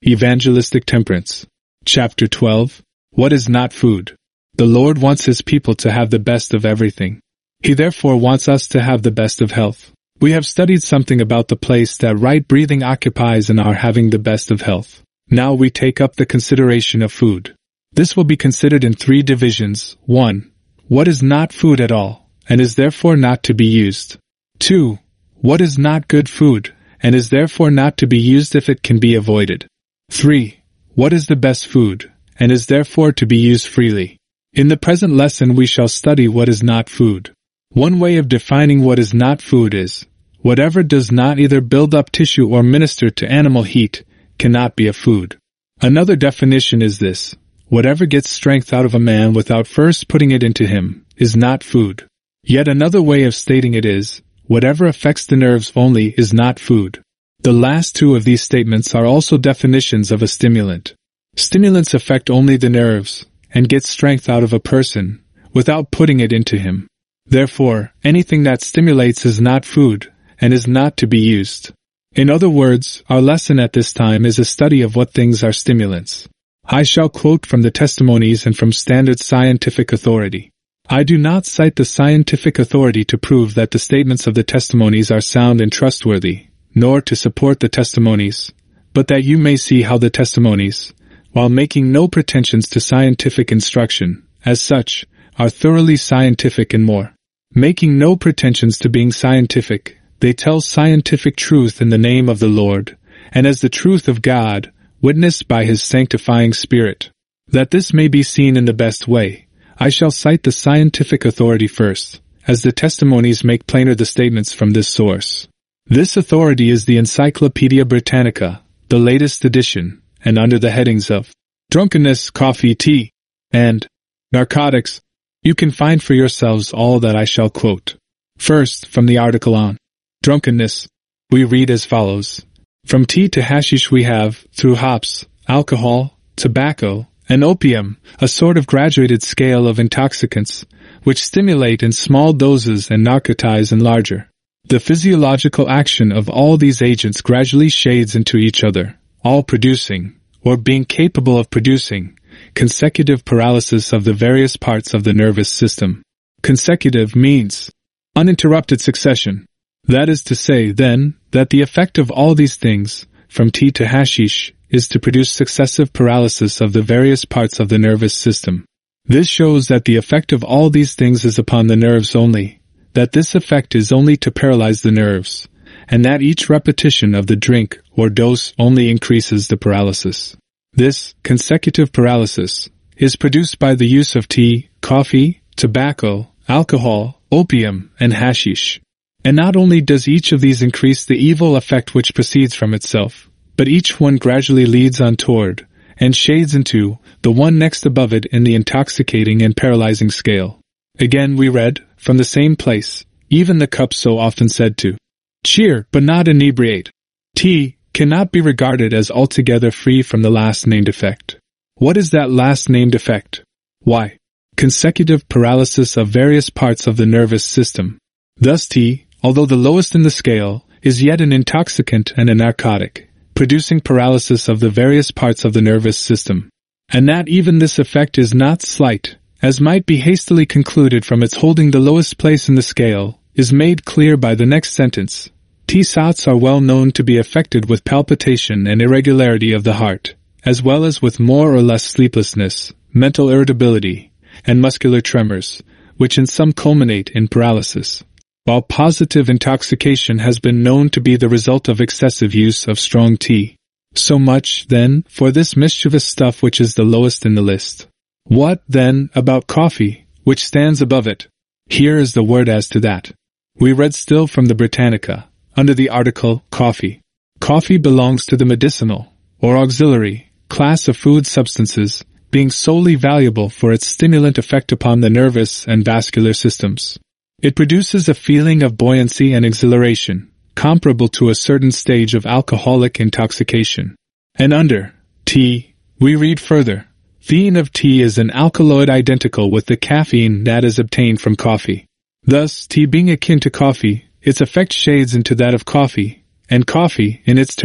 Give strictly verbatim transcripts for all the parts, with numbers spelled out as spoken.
Evangelistic Temperance. Chapter twelve. What is not food? The Lord wants His people to have the best of everything. He therefore wants us to have the best of health. We have studied something about the place that right breathing occupies in our having the best of health. Now we take up the consideration of food. This will be considered in three divisions. one. What is not food at all, and is therefore not to be used. two. What is not good food, and is therefore not to be used if it can be avoided. three. What is the best food, and is therefore to be used freely. In the present lesson we shall study what is not food. One way of defining what is not food is, whatever does not either build up tissue or minister to animal heat cannot be a food. Another definition is this: whatever gets strength out of a man without first putting it into him is not food. Yet another way of stating it is, whatever affects the nerves only is not food. The last two of these statements are also definitions of a stimulant. Stimulants affect only the nerves and get strength out of a person without putting it into him. Therefore, anything that stimulates is not food and is not to be used. In other words, our lesson at this time is a study of what things are stimulants. I shall quote from the testimonies and from standard scientific authority. I do not cite the scientific authority to prove that the statements of the testimonies are sound and trustworthy, nor to support the testimonies, but that you may see how the testimonies, while making no pretensions to scientific instruction, as such, are thoroughly scientific and more. Making no pretensions to being scientific, they tell scientific truth in the name of the Lord, and as the truth of God, witnessed by His sanctifying Spirit. That this may be seen in the best way, I shall cite the scientific authority first, as the testimonies make plainer the statements from this source. This authority is the Encyclopedia Britannica, the latest edition, and under the headings of drunkenness, coffee, tea, and narcotics, you can find for yourselves all that I shall quote. First, from the article on drunkenness, we read as follows. From tea to hashish we have, through hops, alcohol, tobacco, and opium, a sort of graduated scale of intoxicants, which stimulate in small doses and narcotize in larger. The physiological action of all these agents gradually shades into each other, all producing, or being capable of producing, consecutive paralysis of the various parts of the nervous system. Consecutive means uninterrupted succession. That is to say, then, that the effect of all these things, from tea to hashish, is to produce successive paralysis of the various parts of the nervous system. This shows that the effect of all these things is upon the nerves only, that this effect is only to paralyze the nerves, and that each repetition of the drink or dose only increases the paralysis. This consecutive paralysis is produced by the use of tea, coffee, tobacco, alcohol, opium, and hashish. And not only does each of these increase the evil effect which proceeds from itself, but each one gradually leads on toward, and shades into, the one next above it in the intoxicating and paralyzing scale. Again we read, from the same place, even the cup so often said to cheer but not inebriate. Tea cannot be regarded as altogether free from the last named effect. What is that last named effect? Why, consecutive paralysis of various parts of the nervous system. Thus tea, although the lowest in the scale, is yet an intoxicant and a narcotic, producing paralysis of the various parts of the nervous system. And that even this effect is not slight, as might be hastily concluded from its holding the lowest place in the scale, is made clear by the next sentence. Tea salts are well known to be affected with palpitation and irregularity of the heart, as well as with more or less sleeplessness, mental irritability, and muscular tremors, which in some culminate in paralysis. While positive intoxication has been known to be the result of excessive use of strong tea. So much, then, for this mischievous stuff which is the lowest in the list. What, then, about coffee, which stands above it? Here is the word as to that. We read still from the Britannica, under the article, coffee. Coffee belongs to the medicinal, or auxiliary, class of food substances, being solely valuable for its stimulant effect upon the nervous and vascular systems. It produces a feeling of buoyancy and exhilaration, comparable to a certain stage of alcoholic intoxication. And under tea, we read further, theine of tea is an alkaloid identical with the caffeine that is obtained from coffee. Thus, tea being akin to coffee, its effect shades into that of coffee, and coffee, in its turn,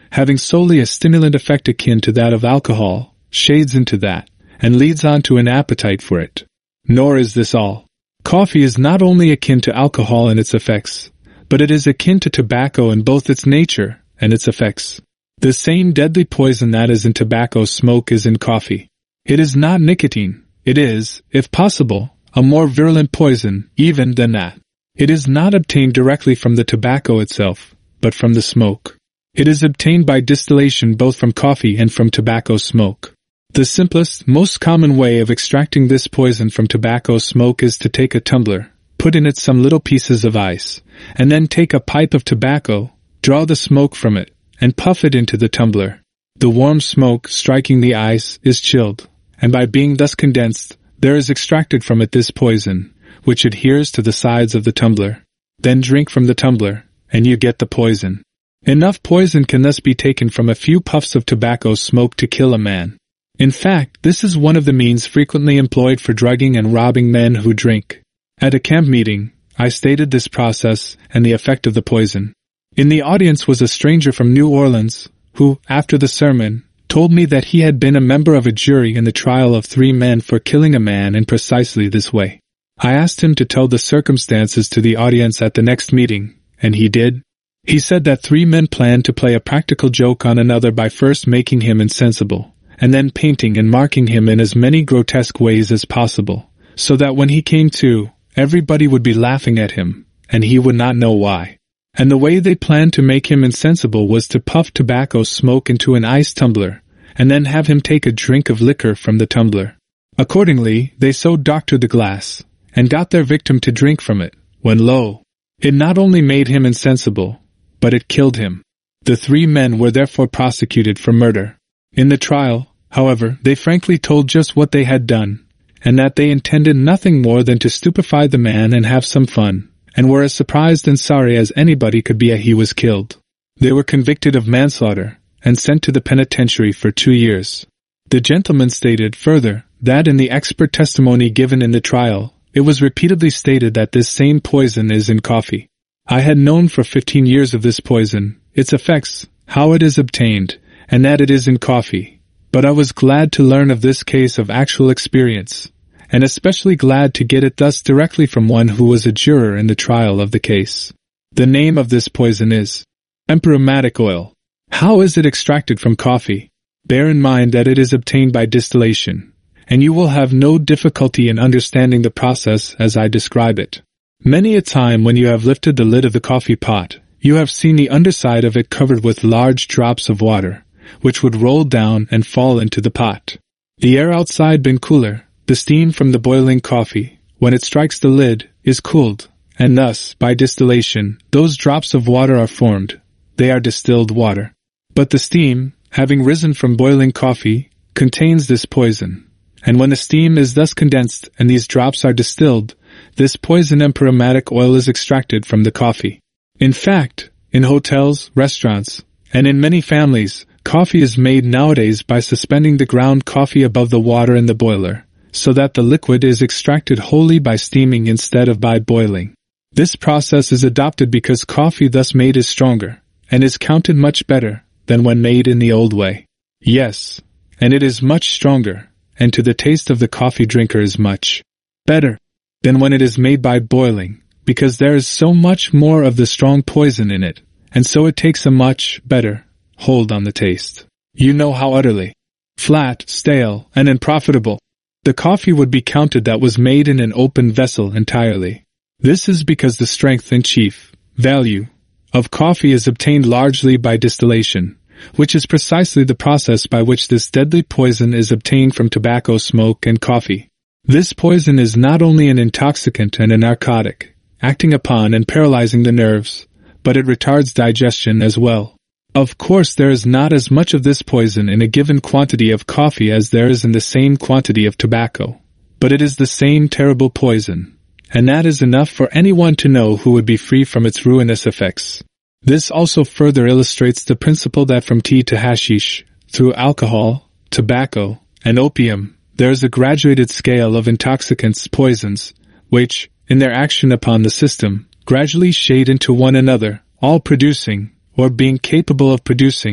having solely a stimulant effect akin to that of alcohol, shades into that, and leads on to an appetite for it. Nor is this all. Coffee is not only akin to alcohol in its effects, but it is akin to tobacco in both its nature and its effects. The same deadly poison that is in tobacco smoke is in coffee. It is not nicotine. It is, if possible, a more virulent poison even than that. It is not obtained directly from the tobacco itself, but from the smoke. It is obtained by distillation both from coffee and from tobacco smoke. The simplest, most common way of extracting this poison from tobacco smoke is to take a tumbler, put in it some little pieces of ice, and then take a pipe of tobacco, draw the smoke from it, and puff it into the tumbler. The warm smoke, striking the ice, is chilled, and by being thus condensed, there is extracted from it this poison, which adheres to the sides of the tumbler. Then drink from the tumbler, and you get the poison. Enough poison can thus be taken from a few puffs of tobacco smoke to kill a man. In fact, this is one of the means frequently employed for drugging and robbing men who drink. At a camp meeting, I stated this process and the effect of the poison. In the audience was a stranger from New Orleans, who, after the sermon, told me that he had been a member of a jury in the trial of three men for killing a man in precisely this way. I asked him to tell the circumstances to the audience at the next meeting, and he did. He said that three men planned to play a practical joke on another by first making him insensible, and then painting and marking him in as many grotesque ways as possible, so that when he came to, everybody would be laughing at him, and he would not know why. And the way they planned to make him insensible was to puff tobacco smoke into an ice tumbler, and then have him take a drink of liquor from the tumbler. Accordingly, they so doctored the glass, and got their victim to drink from it, when lo! It not only made him insensible, but it killed him. The three men were therefore prosecuted for murder. In the trial, however, they frankly told just what they had done, and that they intended nothing more than to stupefy the man and have some fun, and were as surprised and sorry as anybody could be at he was killed. They were convicted of manslaughter, and sent to the penitentiary for two years. The gentleman stated further, that in the expert testimony given in the trial, it was repeatedly stated that this same poison is in coffee. I had known for fifteen years of this poison, its effects, how it is obtained, and that it is in coffee, but I was glad to learn of this case of actual experience, and especially glad to get it thus directly from one who was a juror in the trial of the case. The name of this poison is empyreumatic oil. How is it extracted from coffee? Bear in mind that it is obtained by distillation, and you will have no difficulty in understanding the process as I describe it. Many a time when you have lifted the lid of the coffee pot, you have seen the underside of it covered with large drops of water, which would roll down and fall into the pot. The air outside being cooler, the steam from the boiling coffee, when it strikes the lid, is cooled, and thus, by distillation, those drops of water are formed. They are distilled water. But the steam, having risen from boiling coffee, contains this poison, and when the steam is thus condensed and these drops are distilled, this poison empyreumatic oil is extracted from the coffee. In fact, in hotels, restaurants, and in many families, coffee is made nowadays by suspending the ground coffee above the water in the boiler, so that the liquid is extracted wholly by steaming instead of by boiling. This process is adopted because coffee thus made is stronger, and is counted much better than when made in the old way. Yes, and it is much stronger, and to the taste of the coffee drinker is much better than when it is made by boiling, because there is so much more of the strong poison in it, and so it takes a much better hold on the taste. You know how utterly flat, stale, and unprofitable the coffee would be counted that was made in an open vessel entirely. This is because the strength and chief value of coffee is obtained largely by distillation, which is precisely the process by which this deadly poison is obtained from tobacco smoke and coffee. This poison is not only an intoxicant and a narcotic, acting upon and paralyzing the nerves, but it retards digestion as well. Of course, there is not as much of this poison in a given quantity of coffee as there is in the same quantity of tobacco, but it is the same terrible poison, and that is enough for anyone to know who would be free from its ruinous effects. This also further illustrates the principle that from tea to hashish, through alcohol, tobacco, and opium, there is a graduated scale of intoxicants, poisons, which, in their action upon the system, gradually shade into one another, all producing, or being capable of producing,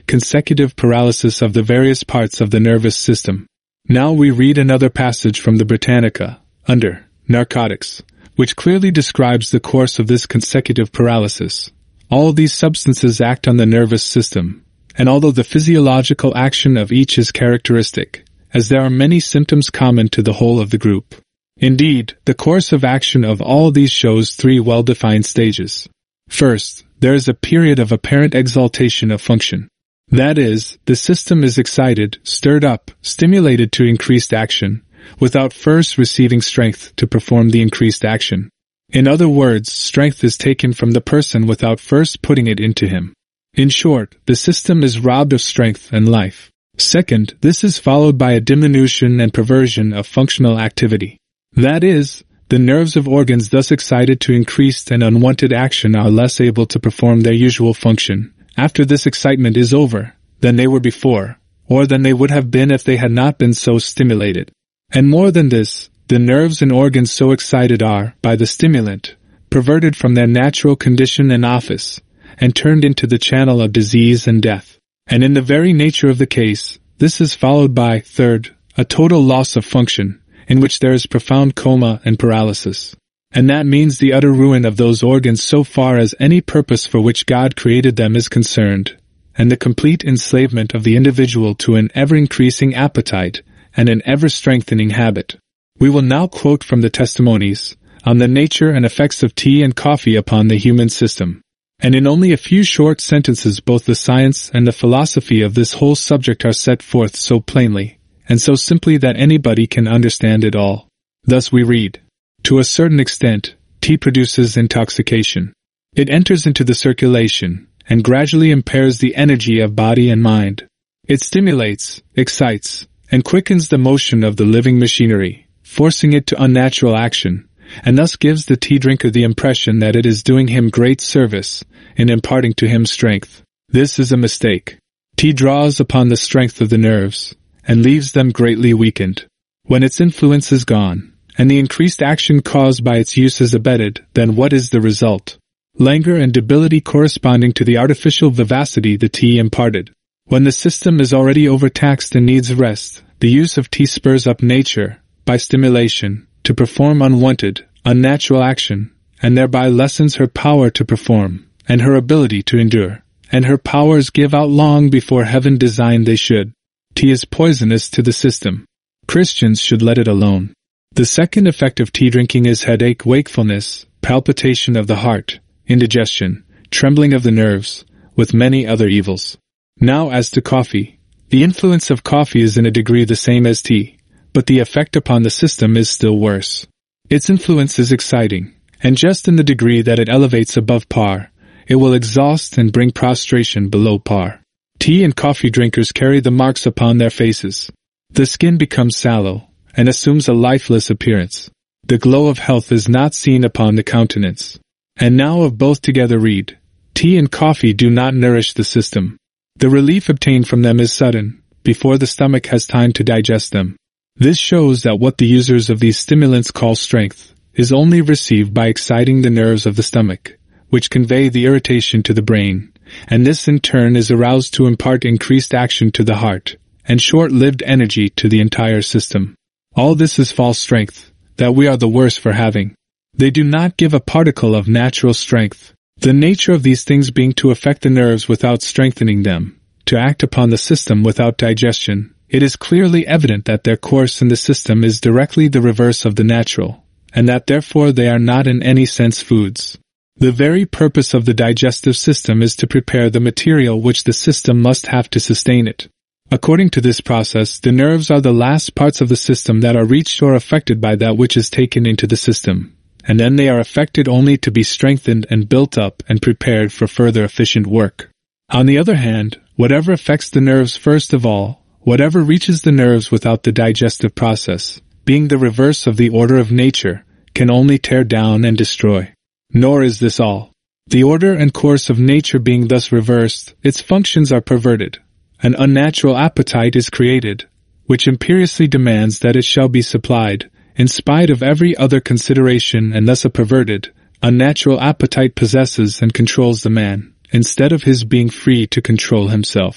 consecutive paralysis of the various parts of the nervous system. Now we read another passage from the Britannica, under narcotics, which clearly describes the course of this consecutive paralysis. All these substances act on the nervous system, and although the physiological action of each is characteristic, as there are many symptoms common to the whole of the group. Indeed, the course of action of all these shows three well-defined stages. First, there is a period of apparent exaltation of function. That is, the system is excited, stirred up, stimulated to increased action, without first receiving strength to perform the increased action. In other words, strength is taken from the person without first putting it into him. In short, the system is robbed of strength and life. Second, this is followed by a diminution and perversion of functional activity. That is, the nerves of organs thus excited to increased and unwanted action are less able to perform their usual function after this excitement is over than they were before, or than they would have been if they had not been so stimulated. And more than this, the nerves and organs so excited are, by the stimulant, perverted from their natural condition and office, and turned into the channel of disease and death. And in the very nature of the case, this is followed by, third, a total loss of function, in which there is profound coma and paralysis. And that means the utter ruin of those organs so far as any purpose for which God created them is concerned, and the complete enslavement of the individual to an ever-increasing appetite and an ever-strengthening habit. We will now quote from the testimonies on the nature and effects of tea and coffee upon the human system. And in only a few short sentences both the science and the philosophy of this whole subject are set forth so plainly, and so simply that anybody can understand it all. Thus we read, to a certain extent, tea produces intoxication. It enters into the circulation, and gradually impairs the energy of body and mind. It stimulates, excites, and quickens the motion of the living machinery, forcing it to unnatural action, and thus gives the tea drinker the impression that it is doing him great service in imparting to him strength. This is a mistake. Tea draws upon the strength of the nerves, and leaves them greatly weakened. When its influence is gone, and the increased action caused by its use is abated, then what is the result? Languor and debility corresponding to the artificial vivacity the tea imparted. When the system is already overtaxed and needs rest, the use of tea spurs up nature, by stimulation, to perform unwanted, unnatural action, and thereby lessens her power to perform, and her ability to endure, and her powers give out long before heaven designed they should. Tea is poisonous to the system. Christians should let it alone. The second effect of tea drinking is headache, wakefulness, palpitation of the heart, indigestion, trembling of the nerves, with many other evils. Now as to coffee. The influence of coffee is in a degree the same as tea, but the effect upon the system is still worse. Its influence is exciting, and just in the degree that it elevates above par, it will exhaust and bring prostration below par. Tea and coffee drinkers carry the marks upon their faces. The skin becomes sallow, and assumes a lifeless appearance. The glow of health is not seen upon the countenance. And now of both together read, tea and coffee do not nourish the system. The relief obtained from them is sudden, before the stomach has time to digest them. This shows that what the users of these stimulants call strength is only received by exciting the nerves of the stomach, which convey the irritation to the brain, and this in turn is aroused to impart increased action to the heart, and short-lived energy to the entire system. All this is false strength, that we are the worse for having. They do not give a particle of natural strength. The nature of these things being to affect the nerves without strengthening them, to act upon the system without digestion, it is clearly evident that their course in the system is directly the reverse of the natural, and that therefore they are not in any sense foods. The very purpose of the digestive system is to prepare the material which the system must have to sustain it. According to this process, the nerves are the last parts of the system that are reached or affected by that which is taken into the system, and then they are affected only to be strengthened and built up and prepared for further efficient work. On the other hand, whatever affects the nerves first of all, whatever reaches the nerves without the digestive process, being the reverse of the order of nature, can only tear down and destroy. Nor is this all. The order and course of nature being thus reversed, its functions are perverted. An unnatural appetite is created, which imperiously demands that it shall be supplied, in spite of every other consideration, and thus a perverted, unnatural appetite possesses and controls the man, instead of his being free to control himself.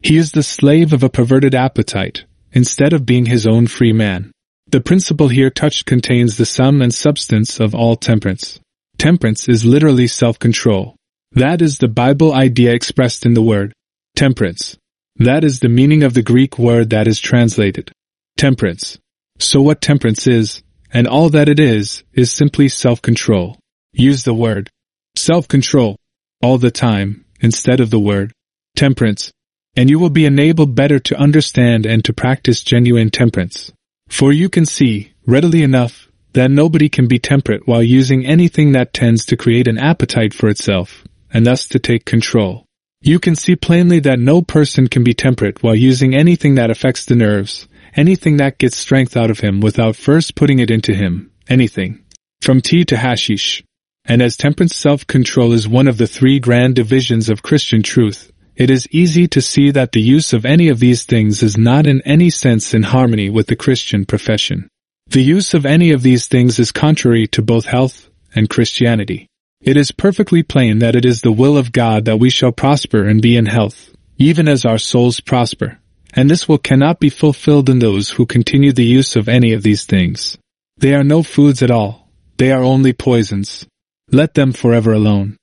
He is the slave of a perverted appetite, instead of being his own free man. The principle here touched contains the sum and substance of all temperance. Temperance is literally self-control. That is the Bible idea expressed in the word temperance. That is the meaning of the Greek word that is translated temperance. So what temperance is, and all that it is, is simply self-control. Use the word self-control all the time instead of the word temperance, and you will be enabled better to understand and to practice genuine temperance. For you can see, readily enough, that nobody can be temperate while using anything that tends to create an appetite for itself, and thus to take control. You can see plainly that no person can be temperate while using anything that affects the nerves, anything that gets strength out of him without first putting it into him, anything, from tea to hashish. And as temperance self-control is one of the three grand divisions of Christian truth, it is easy to see that the use of any of these things is not in any sense in harmony with the Christian profession. The use of any of these things is contrary to both health and Christianity. It is perfectly plain that it is the will of God that we shall prosper and be in health, even as our souls prosper, and this will cannot be fulfilled in those who continue the use of any of these things. They are no foods at all. They are only poisons. Let them forever alone.